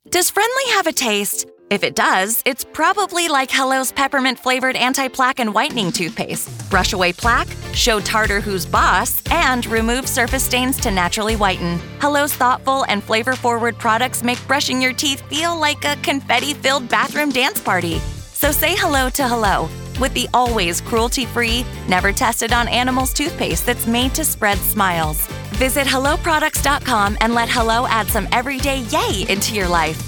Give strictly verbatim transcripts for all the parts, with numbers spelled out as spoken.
Does friendly have a taste? If it does, it's probably like Hello's peppermint-flavored anti-plaque and whitening toothpaste. Brush away plaque, show tartar who's boss, and remove surface stains to naturally whiten. Hello's thoughtful and flavor-forward products make brushing your teeth feel like a confetti-filled bathroom dance party. So say hello to Hello with the always cruelty-free, never tested on animals toothpaste that's made to spread smiles. Visit hello products dot com and let Hello add some everyday yay into your life.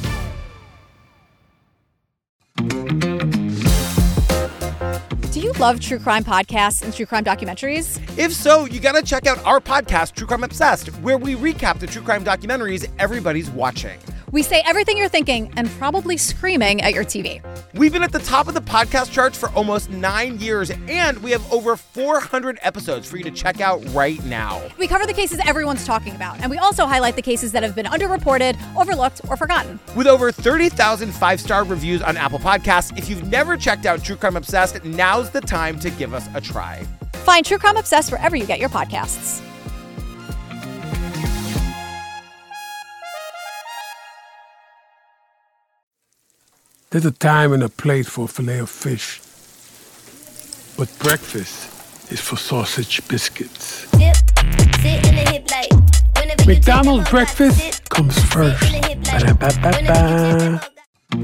Do you love true crime podcasts and true crime documentaries? If so, you gotta check out our podcast, True Crime Obsessed, where we recap the true crime documentaries everybody's watching. We say everything you're thinking and probably screaming at your T V. We've been at the top of the podcast charts for almost nine years, and we have over four hundred episodes for you to check out right now. We cover the cases everyone's talking about, and we also highlight the cases that have been underreported, overlooked, or forgotten. With over thirty thousand five-star reviews on Apple Podcasts, if you've never checked out True Crime Obsessed, now's the time to give us a try. Find True Crime Obsessed wherever you get your podcasts. There's a time and a place for filet of fish. But breakfast is for sausage biscuits. Dip, sit in the hip like, McDonald's breakfast comes first. Ba-da-ba-ba-ba.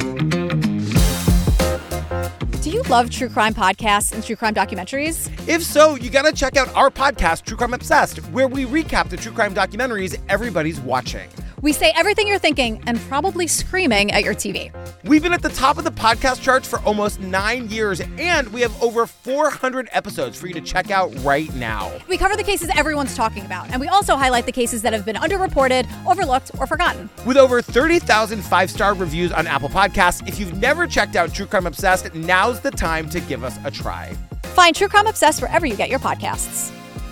Do you love true crime podcasts and true crime documentaries? If so, you gotta check out our podcast, True Crime Obsessed, where we recap the true crime documentaries everybody's watching. We say everything you're thinking and probably screaming at your T V. We've been at the top of the podcast charts for almost nine years, and we have over four hundred episodes for you to check out right now. We cover the cases everyone's talking about, and we also highlight the cases that have been underreported, overlooked, or forgotten. With over thirty thousand five-star reviews on Apple Podcasts, if you've never checked out True Crime Obsessed, now's the time to give us a try. Find True Crime Obsessed wherever you get your podcasts.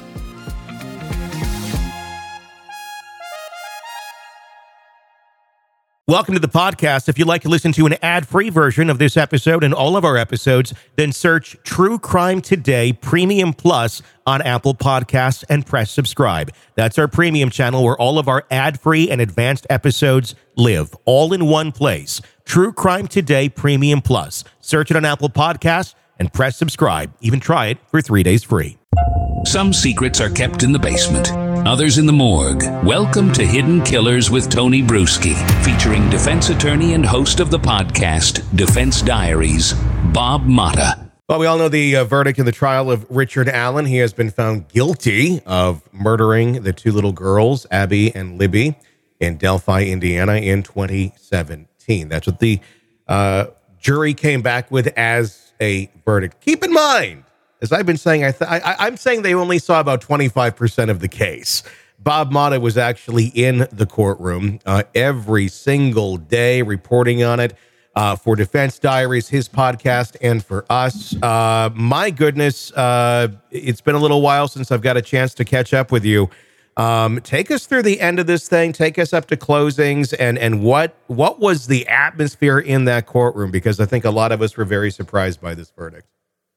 Welcome to the podcast. If you'd like to listen to an ad-free version of this episode and all of our episodes, then search True Crime Today Premium Plus on Apple Podcasts and press subscribe. That's our premium channel where all of our ad-free and advanced episodes live, all in one place. True Crime Today Premium Plus. Search it on Apple Podcasts and press subscribe. Even try it for three days free. Some secrets are kept in the basement, others in the morgue. Welcome to Hidden Killers with Tony Bruschi, featuring defense attorney and host of the podcast, Defense Diaries, Bob Motta. Well, we all know the uh, verdict in the trial of Richard Allen. He has been found guilty of murdering the two little girls, Abby and Libby, in Delphi, Indiana in twenty seventeen. That's what the uh, jury came back with as a verdict. Keep in mind, as I've been saying, I th- I, I'm saying they only saw about twenty-five percent of the case. Bob Motta was actually in the courtroom uh, every single day reporting on it uh, for Defense Diaries, his podcast, and for us. Uh, my goodness, uh, it's been a little while since I've got a chance to catch up with you. Um, take us through the end of this thing. Take us up to closings, and and what what was the atmosphere in that courtroom? Because I think a lot of us were very surprised by this verdict.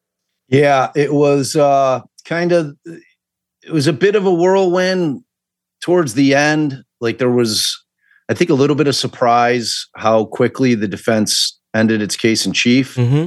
Yeah, it was uh, kind of, it was a bit of a whirlwind towards the end. Like there was, I think, a little bit of surprise how quickly the defense ended its case in chief. Mm-hmm.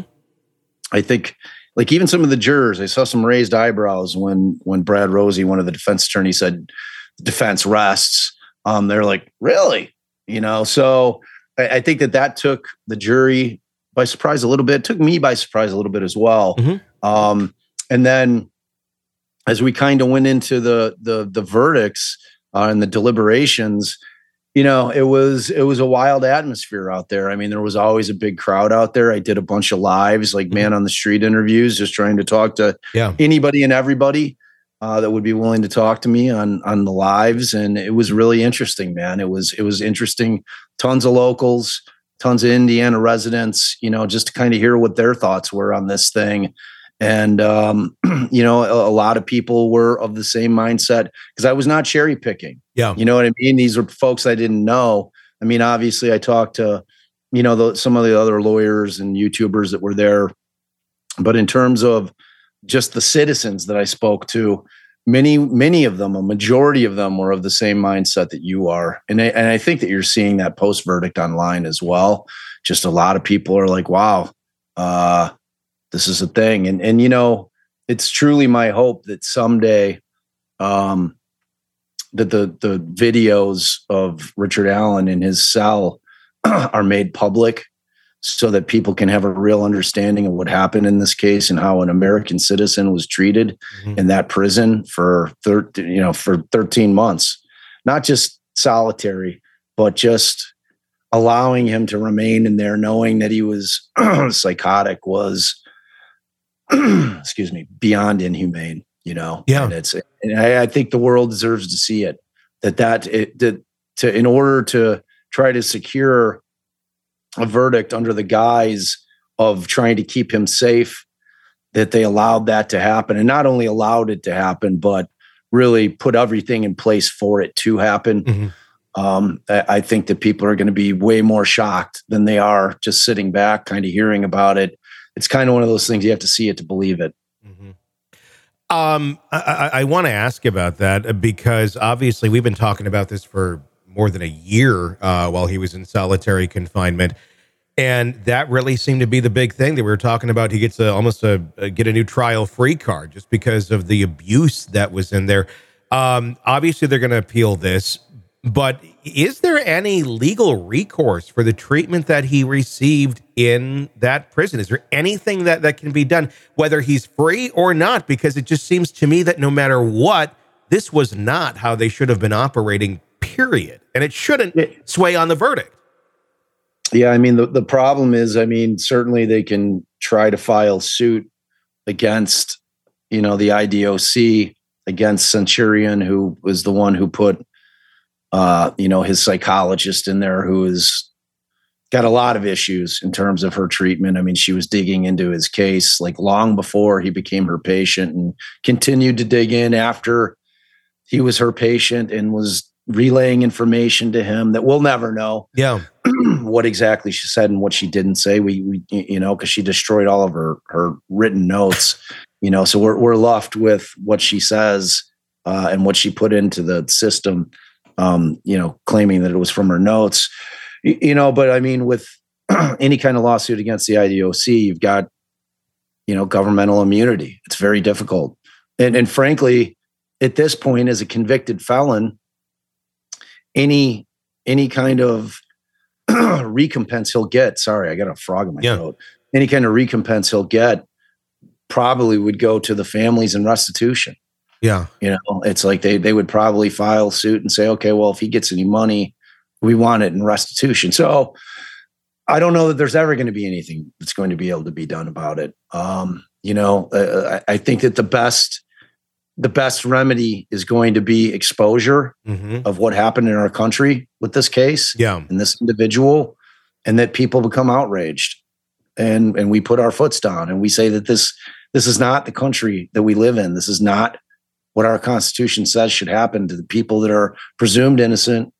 I think, like even some of the jurors, I saw some raised eyebrows when when Brad Rosie, one of the defense attorneys, said the defense rests. Um, they're like, really? You know, so I, I think that that took the jury by surprise a little bit. It took me by surprise a little bit as well. Mm-hmm. Um, and then as we kind of went into the, the, the verdicts uh, and the deliberations, you know, it was, it was a wild atmosphere out there. I mean, there was always a big crowd out there. I did a bunch of lives, like man on the street interviews, just trying to talk to yeah. anybody and everybody uh, that would be willing to talk to me on, on the lives. And it was really interesting, man. It was, it was interesting. Tons of locals, tons of Indiana residents, you know, just to kind of hear what their thoughts were on this thing. And, um, you know, a, a lot of people were of the same mindset because I was not cherry picking. Yeah. You know what I mean? These are folks I didn't know. I mean, obviously I talked to, you know, the, some of the other lawyers and YouTubers that were there. But in terms of just the citizens that I spoke to, many, many of them, a majority of them were of the same mindset that you are. And I, and I think that you're seeing that post verdict online as well. Just a lot of people are like, wow, uh, this is a thing. And, and, you know, it's truly my hope that someday, um, that the, the videos of Richard Allen in his cell are made public so that people can have a real understanding of what happened in this case and how an American citizen was treated mm-hmm. in that prison for thirteen, you know, for thirteen months, not just solitary, but just allowing him to remain in there, knowing that he was psychotic was, excuse me, beyond inhumane, you know? Yeah. And it's, and I, I think the world deserves to see it, that, that, it, that to, in order to try to secure a verdict under the guise of trying to keep him safe, that they allowed that to happen, and not only allowed it to happen, but really put everything in place for it to happen. Mm-hmm. Um, I, I think that people are going to be way more shocked than they are just sitting back, kind of hearing about it. It's kind of one of those things you have to see it to believe it. Mm-hmm. Um, I, I, I want to ask about that because obviously we've been talking about this for more than a year uh, while he was in solitary confinement. And that really seemed to be the big thing that we were talking about. He gets a, almost a, a get a new trial free card just because of the abuse that was in there. Um, obviously, they're going to appeal this. But is there any legal recourse for the treatment that he received in that prison? Is there anything that, that can be done, whether he's free or not? Because it just seems to me that no matter what, this was not how they should have been operating, period. And it shouldn't sway on the verdict. Yeah, I mean, the, the problem is, I mean, certainly they can try to file suit against, you know, the I D O C, against Centurion, who was the one who put, uh, you know, his psychologist in there, who has got a lot of issues in terms of her treatment. I mean, she was digging into his case like long before he became her patient, and continued to dig in after he was her patient, and was relaying information to him that we'll never know. Yeah. What exactly she said and what she didn't say. We, we you know, because she destroyed all of her, her written notes, you know, so we're, we're left with what she says uh, and what she put into the system, um, you know, claiming that it was from her notes, you, you know, but I mean, with any kind of lawsuit against the I D O C, you've got, you know, governmental immunity. It's very difficult. And, and frankly, at this point, as a convicted felon, any, any kind of recompense he'll get, sorry, I got a frog in my yeah. throat. Any kind of recompense he'll get probably would go to the families in restitution. Yeah. You know, it's like they, they would probably file suit and say, okay, well, if he gets any money, we want it in restitution. So I don't know that there's ever going to be anything that's going to be able to be done about it. Um, you know, uh, I, I think that the best, the best remedy is going to be exposure mm-hmm. of what happened in our country with this case yeah. and this individual, and that people become outraged, and, and we put our foots down and we say that this, this is not the country that we live in. This is not what our Constitution says should happen to the people that are presumed innocent.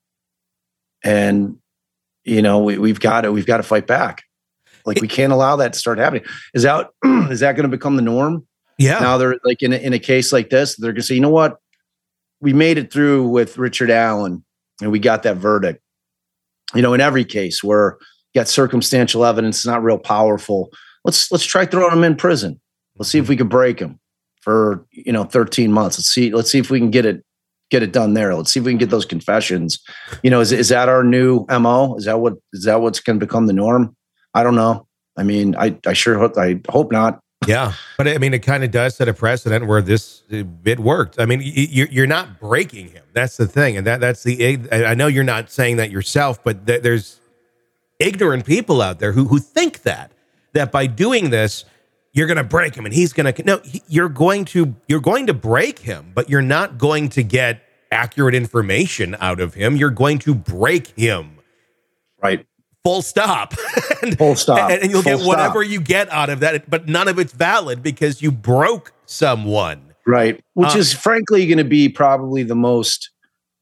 And, you know, we, we've got to, we've got to fight back. Like, we can't allow that to start happening. Is that, is that going to become the norm? Yeah. Now they're like in a, in a case like this, they're going to say, you know what? We made it through with Richard Allen and we got that verdict. You know, in every case where you got circumstantial evidence, it's not real powerful. Let's, let's try throwing him in prison. Let's see if we can break him for, you know, thirteen months. Let's see, let's see if we can get it, get it done there. Let's see if we can get those confessions. You know, is, is that our new M O? Is that what, is that what's going to become the norm? I don't know. I mean, I, I sure hope, I hope not. Yeah, but I mean, it kind of does set a precedent where this it worked. I mean, you, you're not breaking him. That's the thing, and that that's the. I know you're not saying that yourself, but th- there's ignorant people out there who who think that that by doing this, you're going to break him, and he's going to. No, he, you're going to you're going to break him, but you're not going to get accurate information out of him. You're going to break him, right? Full stop. and, Full stop. And, and you'll Full get whatever stop. you get out of that, but none of it's valid because you broke someone. Right. Which uh, is frankly going to be probably the most,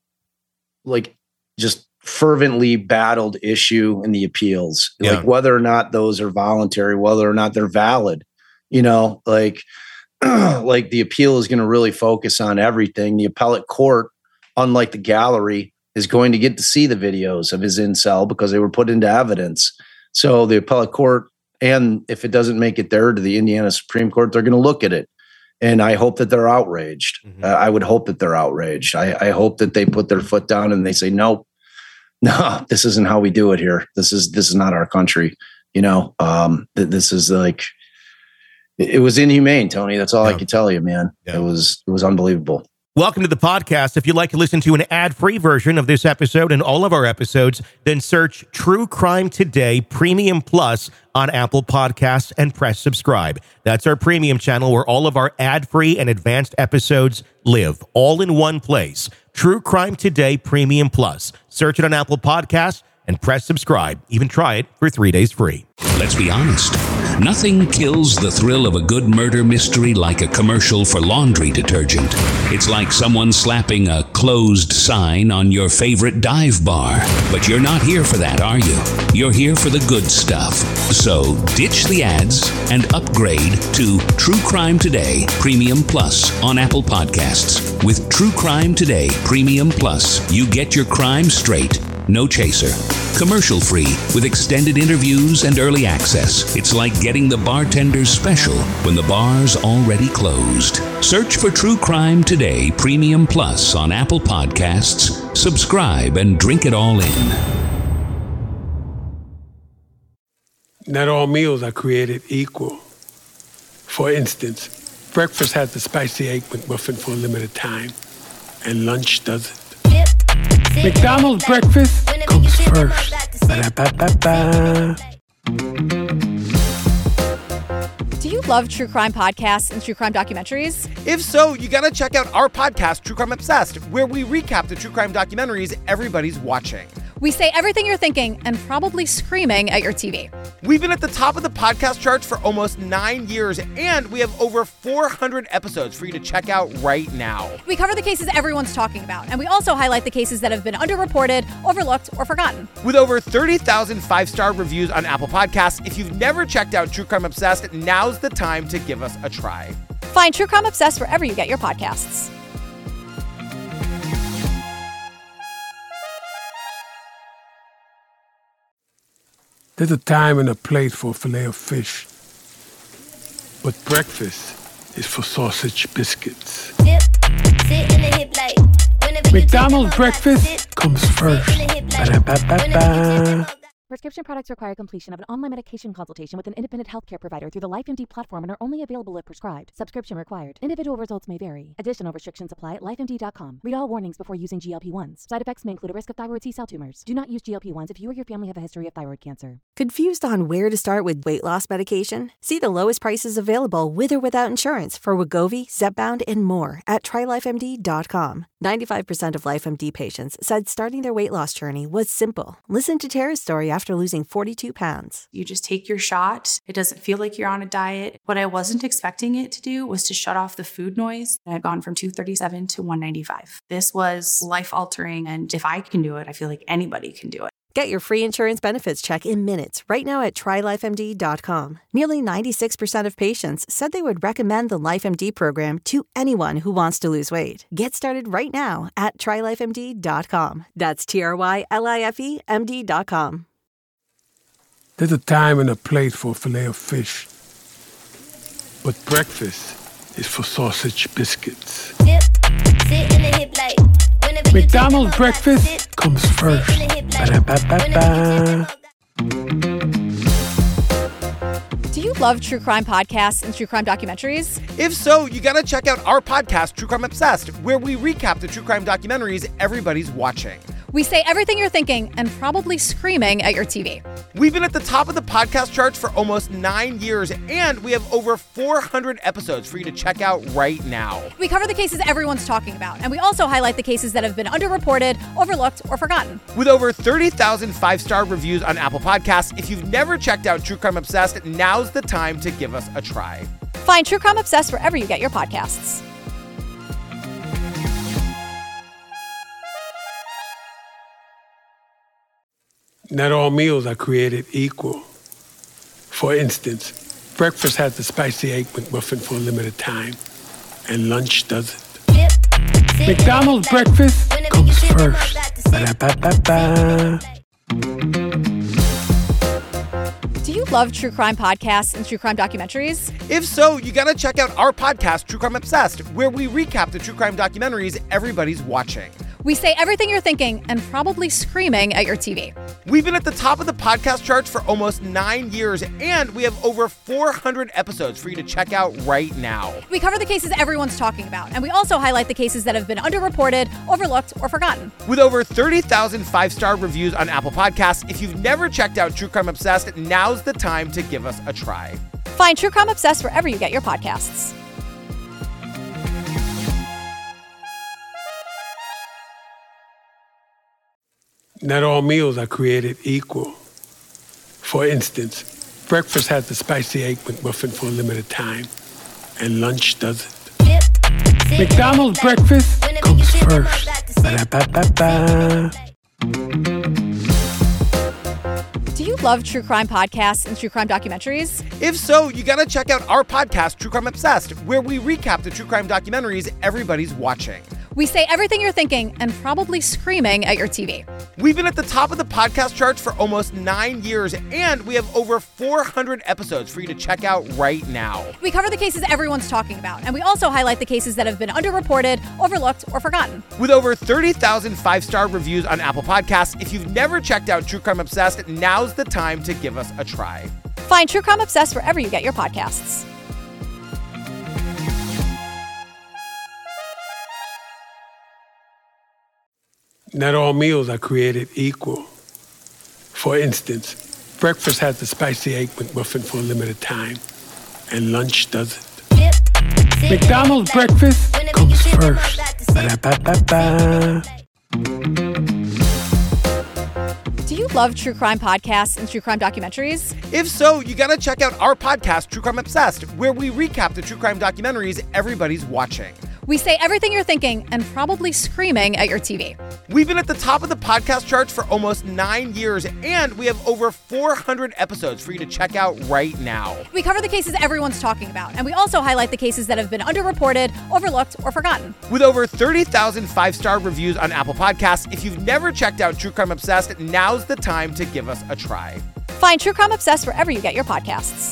like, just fervently battled issue in the appeals. Yeah. Like, whether or not those are voluntary, whether or not they're valid, you know, like, like the appeal is going to really focus on everything. The appellate court, unlike the gallery, is going to get to see the videos of his incel because they were put into evidence. So the appellate court, and if it doesn't make it there to the Indiana Supreme Court, they're going to look at it. And I hope that they're outraged. Mm-hmm. Uh, I would hope that they're outraged. I, I hope that they put their foot down and they say, nope, no, this isn't how we do it here. This is, this is not our country. You know, um, th- this is like, it, it was inhumane, Tony. That's all yeah. I can tell you, man. Yeah. It was, it was unbelievable. Welcome to the podcast. If you'd like to listen to an ad-free version of this episode and all of our episodes, then search True Crime Today Premium Plus on Apple Podcasts and press subscribe. That's our premium channel where all of our ad-free and advanced episodes live, all in one place. True Crime Today Premium Plus. Search it on Apple Podcasts and press subscribe. Even try it for three days free. Let's be honest. Nothing kills the thrill of a good murder mystery like a commercial for laundry detergent. It's like someone slapping a closed sign on your favorite dive bar. But you're not here for that, are you? You're here for the good stuff. So ditch the ads and upgrade to True Crime Today Premium Plus on Apple Podcasts. With True Crime Today Premium Plus, you get your crime straight. No chaser. Commercial free with extended interviews and early access. It's like getting the bartender's special when the bar's already closed. Search for True Crime Today Premium Plus on Apple Podcasts. Subscribe and drink it all in. Not all meals are created equal. For instance, breakfast has the spicy egg McMuffin for a limited time, and lunch doesn't. McDonald's breakfast comes first. Ba-da-ba-ba-ba. Do you love true crime podcasts and true crime documentaries? If so, you gotta check out our podcast, True Crime Obsessed, where we recap the true crime documentaries everybody's watching. We say everything you're thinking and probably screaming at your T V. We've been at the top of the podcast charts for almost nine years, and we have over four hundred episodes for you to check out right now. We cover the cases everyone's talking about, and we also highlight the cases that have been underreported, overlooked, or forgotten. With over thirty thousand five-star reviews on Apple Podcasts, if you've never checked out True Crime Obsessed, now's the time to give us a try. Find True Crime Obsessed wherever you get your podcasts. There's a time and a place for filet of fish, but breakfast is for sausage biscuits. Dip, sit in the hip like, McDonald's breakfast comes first. Ba-da-ba-ba-ba. Prescription products require completion of an online medication consultation with an independent healthcare provider through the LifeMD platform and are only available if prescribed. Subscription required. Individual results may vary. Additional restrictions apply at life M D dot com. Read all warnings before using G L P one s. Side effects may include a risk of thyroid C-cell tumors. Do not use G L P one s if you or your family have a history of thyroid cancer. Confused on where to start with weight loss medication? See the lowest prices available with or without insurance for Wegovy, Zepbound, and more at try life M D dot com. ninety-five percent of LifeMD patients said starting their weight loss journey was simple. Listen to Tara's story after losing forty-two pounds. You just take your shot. It doesn't feel like you're on a diet. What I wasn't expecting it to do was to shut off the food noise. I've gone from two thirty-seven to one ninety-five. This was life-altering, and if I can do it, I feel like anybody can do it. Get your free insurance benefits check in minutes right now at try life M D dot com. Nearly ninety-six percent of patients said they would recommend the LifeMD program to anyone who wants to lose weight. Get started right now at try life M D dot com. That's T R Y L I F E M D dot com. There's a time and a place for filet of fish, but breakfast is for sausage biscuits. Dip, sit in the hip like, McDonald's breakfast comes first. Ba-da-ba-ba-ba. Do you love true crime podcasts and true crime documentaries? If so, you gotta check out our podcast, True Crime Obsessed, where we recap the true crime documentaries everybody's watching. We say everything you're thinking and probably screaming at your T V. We've been at the top of the podcast charts for almost nine years, and we have over four hundred episodes for you to check out right now. We cover the cases everyone's talking about, and we also highlight the cases that have been underreported, overlooked, or forgotten. With over thirty thousand five-star reviews on Apple Podcasts, if you've never checked out True Crime Obsessed, now's the time to give us a try. Find True Crime Obsessed wherever you get your podcasts. Not all meals are created equal. For instance, Breakfast has the spicy egg McMuffin for a limited time, and lunch doesn't. McDonald's breakfast comes first. Ba-da-ba-ba-ba. Do you love true crime podcasts and true crime documentaries? If so, you gotta check out our podcast, True Crime Obsessed, where we recap the true crime documentaries everybody's watching. We say everything you're thinking and probably screaming at your T V. We've been at the top of the podcast charts for almost nine years, and we have over four hundred episodes for you to check out right now. We cover the cases everyone's talking about, and we also highlight the cases that have been underreported, overlooked, or forgotten. With over thirty thousand five-star reviews on Apple Podcasts, if you've never checked out True Crime Obsessed, now's the time to give us a try. Find True Crime Obsessed wherever you get your podcasts. Not all meals are created equal. For instance, breakfast has the spicy egg McMuffin for a limited time, and lunch doesn't. McDonald's breakfast comes first. Ba-da-ba-ba-ba. Do you love true crime podcasts and true crime documentaries? If so, you gotta check out our podcast, True Crime Obsessed, where we recap the true crime documentaries everybody's watching. We say everything you're thinking and probably screaming at your T V. We've been at the top of the podcast charts for almost nine years, and we have over four hundred episodes for you to check out right now. We cover the cases everyone's talking about, and we also highlight the cases that have been underreported, overlooked, or forgotten. With over thirty thousand five-star reviews on Apple Podcasts, if you've never checked out True Crime Obsessed, now's the time to give us a try. Find True Crime Obsessed wherever you get your podcasts. Not all meals are created equal. For instance, breakfast has the spicy egg McMuffin for a limited time, and lunch doesn't. McDonald's breakfast comes first. Ba-da-ba-ba-ba. Do you love true crime podcasts and true crime documentaries? If so, you gotta check out our podcast, True Crime Obsessed, where we recap the true crime documentaries everybody's watching. We say everything you're thinking and probably screaming at your T V. We've been at the top of the podcast charts for almost nine years, and we have over four hundred episodes for you to check out right now. We cover the cases everyone's talking about, and we also highlight the cases that have been underreported, overlooked, or forgotten. With over thirty thousand five-star reviews on Apple Podcasts, if you've never checked out True Crime Obsessed, now's the time to give us a try. Find True Crime Obsessed wherever you get your podcasts.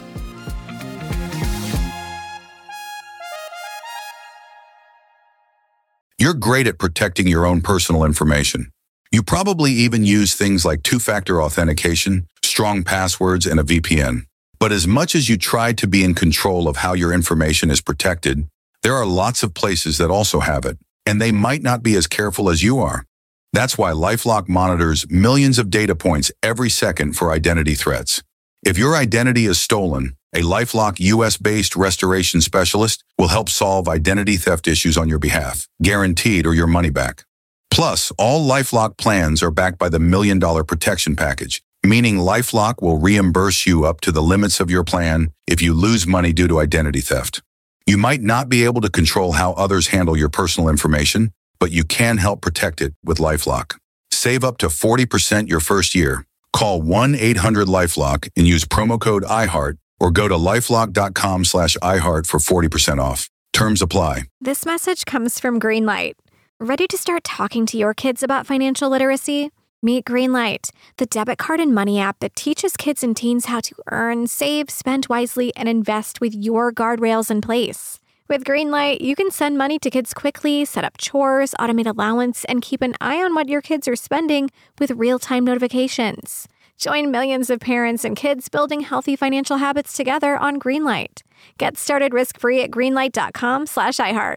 You're great at protecting your own personal information. You probably even use things like two-factor authentication, strong passwords, and a V P N. But as much as you try to be in control of how your information is protected, there are lots of places that also have it, and they might not be as careful as you are. That's why LifeLock monitors millions of data points every second for identity threats. If your identity is stolen, a LifeLock U S-based restoration specialist will help solve identity theft issues on your behalf, guaranteed or your money back. Plus, all LifeLock plans are backed by the Million Dollar Protection Package, meaning LifeLock will reimburse you up to the limits of your plan if you lose money due to identity theft. You might not be able to control how others handle your personal information, but you can help protect it with LifeLock. Save up to forty percent your first year. Call one eight hundred LifeLock and use promo code iHeart, or go to lifelock.com slash iHeart for forty percent off. Terms apply. This message comes from Greenlight. Ready to start talking to your kids about financial literacy? Meet Greenlight, the debit card and money app that teaches kids and teens how to earn, save, spend wisely, and invest with your guardrails in place. With Greenlight, you can send money to kids quickly, set up chores, automate allowance, and keep an eye on what your kids are spending with real-time notifications. Join millions of parents and kids building healthy financial habits together on Greenlight. Get started risk-free at greenlight.com slash iHeart.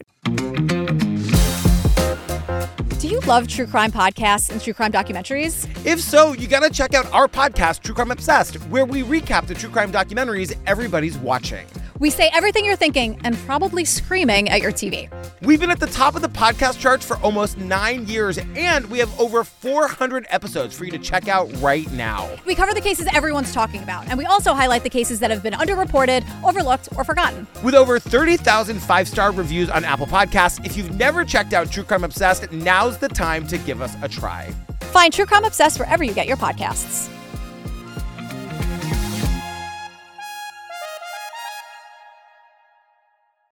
Do you love true crime podcasts and true crime documentaries? If so, you gotta check out our podcast, True Crime Obsessed, where we recap the true crime documentaries everybody's watching. We say everything you're thinking and probably screaming at your T V. We've been at the top of the podcast charts for almost nine years, and we have over four hundred episodes for you to check out right now. We cover the cases everyone's talking about, and we also highlight the cases that have been underreported, overlooked, or forgotten. With over thirty thousand five-star reviews on Apple Podcasts, if you've never checked out True Crime Obsessed, now's the time to give us a try. Find True Crime Obsessed wherever you get your podcasts.